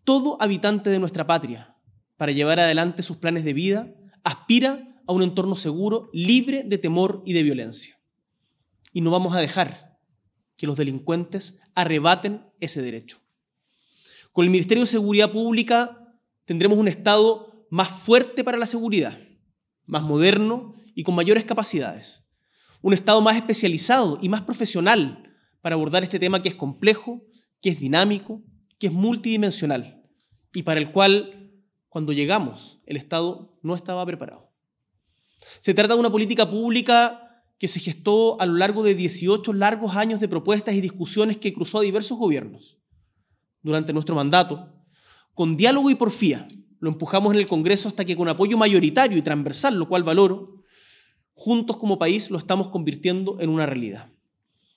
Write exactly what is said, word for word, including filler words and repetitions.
todo habitante de nuestra patria, para llevar adelante sus planes de vida, aspira a un entorno seguro, libre de temor y de violencia. Y no vamos a dejar que los delincuentes arrebaten ese derecho. Con el Ministerio de Seguridad Pública tendremos un Estado más fuerte para la seguridad, más moderno y con mayores capacidades. Un Estado más especializado y más profesional para abordar este tema que es complejo, que es dinámico, que es multidimensional y para el cual, cuando llegamos, el Estado no estaba preparado. Se trata de una política pública que se gestó a lo largo de dieciocho largos años de propuestas y discusiones que cruzó a diversos gobiernos. Durante nuestro mandato, con diálogo y porfía, lo empujamos en el Congreso hasta que con apoyo mayoritario y transversal, lo cual valoro, juntos como país lo estamos convirtiendo en una realidad.